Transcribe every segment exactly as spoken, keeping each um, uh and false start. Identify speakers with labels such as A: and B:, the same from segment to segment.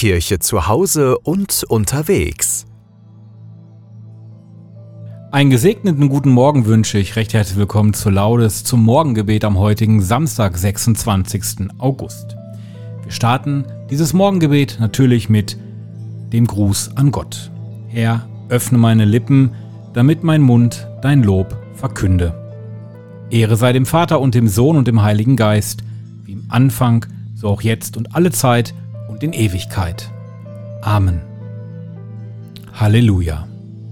A: Kirche zu Hause und unterwegs.
B: Einen gesegneten guten Morgen wünsche ich. Recht herzlich willkommen zur Laudes zum Morgengebet am heutigen Samstag, sechsundzwanzigsten August. Wir starten dieses Morgengebet natürlich mit dem Gruß an Gott. Herr, öffne meine Lippen, damit mein Mund dein Lob verkünde. Ehre sei dem Vater und dem Sohn und dem Heiligen Geist, wie im Anfang, so auch jetzt und alle Zeit und in Ewigkeit. Amen. Halleluja.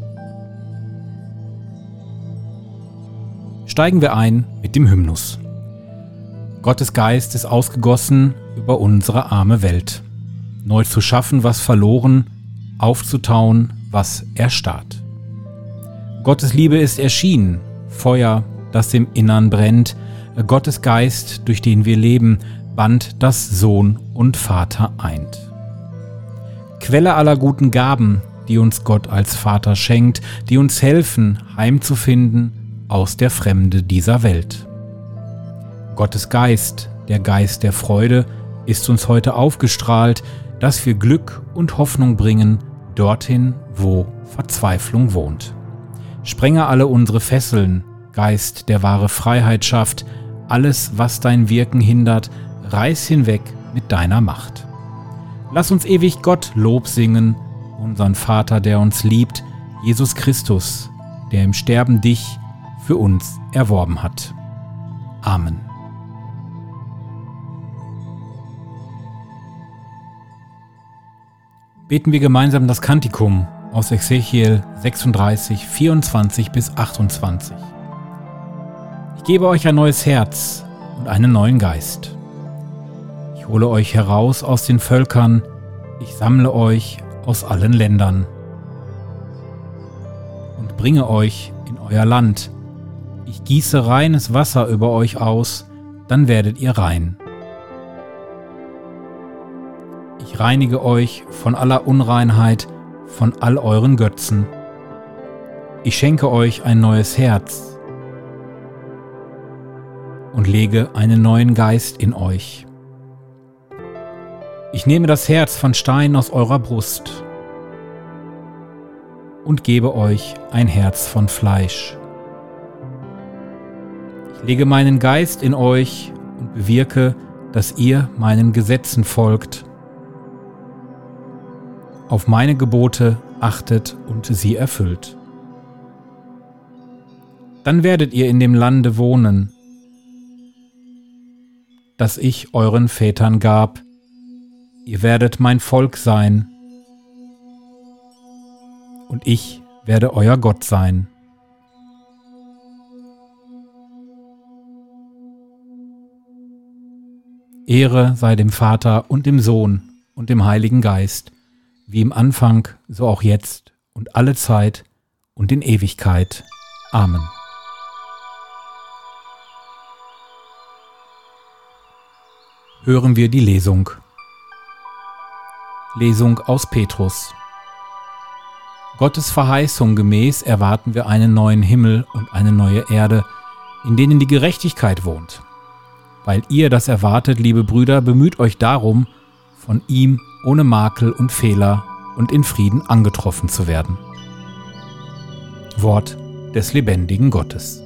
B: Steigen wir ein mit dem Hymnus. Gottes Geist ist ausgegossen über unsere arme Welt, neu zu schaffen, was verloren, aufzutauen, was erstarrt. Gottes Liebe ist erschienen, Feuer, das im Innern brennt, Gottes Geist, durch den wir leben, band das Sohn und Vater eint. Quelle aller guten Gaben, die uns Gott als Vater schenkt, die uns helfen, heimzufinden aus der Fremde dieser Welt. Gottes Geist, der Geist der Freude, ist uns heute aufgestrahlt, dass wir Glück und Hoffnung bringen, dorthin, wo Verzweiflung wohnt. Sprenge alle unsere Fesseln, Geist, der wahre Freiheit schafft, alles, was dein Wirken hindert, reiß hinweg mit deiner Macht. Lass uns ewig Gott Lob singen, unseren Vater, der uns liebt, Jesus Christus, der im Sterben dich für uns erworben hat. Amen. Beten wir gemeinsam das Kantikum aus Ezechiel sechsunddreißig, vierundzwanzig bis achtundzwanzig. Ich gebe euch ein neues Herz und einen neuen Geist. Ich hole euch heraus aus den Völkern, ich sammle euch aus allen Ländern und bringe euch in euer Land. Ich gieße reines Wasser über euch aus, dann werdet ihr rein. Ich reinige euch von aller Unreinheit, von all euren Götzen. Ich schenke euch ein neues Herz und lege einen neuen Geist in euch. Ich nehme das Herz von Stein aus eurer Brust und gebe euch ein Herz von Fleisch. Ich lege meinen Geist in euch und bewirke, dass ihr meinen Gesetzen folgt, auf meine Gebote achtet und sie erfüllt. Dann werdet ihr in dem Lande wohnen, das ich euren Vätern gab. Ihr werdet mein Volk sein und ich werde euer Gott sein. Ehre sei dem Vater und dem Sohn und dem Heiligen Geist, wie im Anfang, so auch jetzt und alle Zeit und in Ewigkeit. Amen. Hören wir die Lesung. Lesung aus Petrus. Gottes Verheißung gemäß erwarten wir einen neuen Himmel und eine neue Erde, in denen die Gerechtigkeit wohnt. Weil ihr das erwartet, liebe Brüder, bemüht euch darum, von ihm ohne Makel und Fehler und in Frieden angetroffen zu werden. Wort des lebendigen Gottes.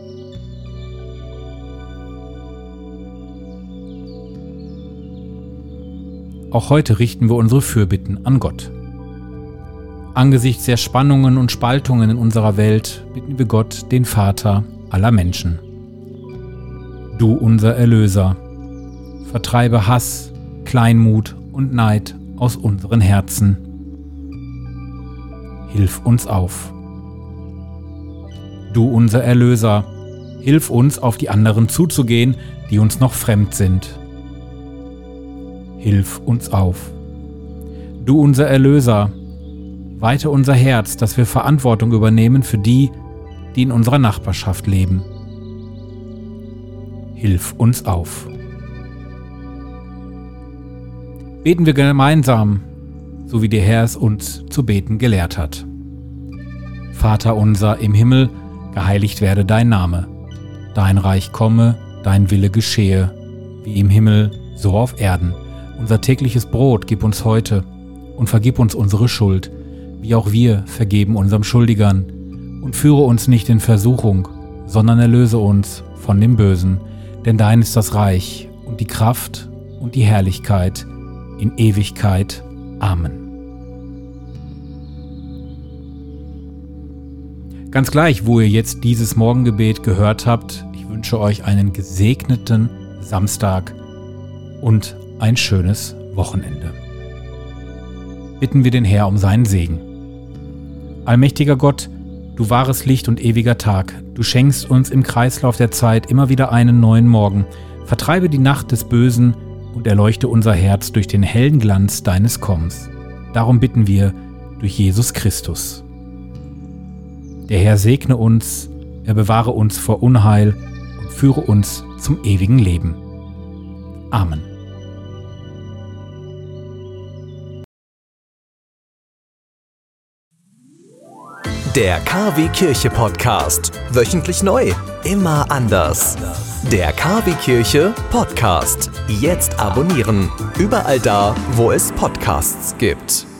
B: Auch heute richten wir unsere Fürbitten an Gott. Angesichts der Spannungen und Spaltungen in unserer Welt bitten wir Gott, den Vater aller Menschen. Du, unser Erlöser, vertreibe Hass, Kleinmut und Neid aus unseren Herzen. Hilf uns auf. Du, unser Erlöser, hilf uns, auf die anderen zuzugehen, die uns noch fremd sind. Hilf uns auf. Du, unser Erlöser, weite unser Herz, dass wir Verantwortung übernehmen für die, die in unserer Nachbarschaft leben. Hilf uns auf. Beten wir gemeinsam, so wie der Herr es uns zu beten gelehrt hat. Vater unser im Himmel, geheiligt werde dein Name. Dein Reich komme, dein Wille geschehe, wie im Himmel, so auf Erden. Unser tägliches Brot gib uns heute und vergib uns unsere Schuld, wie auch wir vergeben unserem Schuldigern. Und führe uns nicht in Versuchung, sondern erlöse uns von dem Bösen. Denn dein ist das Reich und die Kraft und die Herrlichkeit in Ewigkeit. Amen. Ganz gleich, wo ihr jetzt dieses Morgengebet gehört habt, ich wünsche euch einen gesegneten Samstag und ein schönes Wochenende. Bitten wir den Herr um seinen Segen. Allmächtiger Gott, du wahres Licht und ewiger Tag, du schenkst uns im Kreislauf der Zeit immer wieder einen neuen Morgen. Vertreibe die Nacht des Bösen und erleuchte unser Herz durch den hellen Glanz deines Kommens. Darum bitten wir durch Jesus Christus. Der Herr segne uns, er bewahre uns vor Unheil und führe uns zum ewigen Leben. Amen.
A: Der K W Kirche Podcast. Wöchentlich neu. Immer anders. Der K W Kirche Podcast. Jetzt abonnieren. Überall da, wo es Podcasts gibt.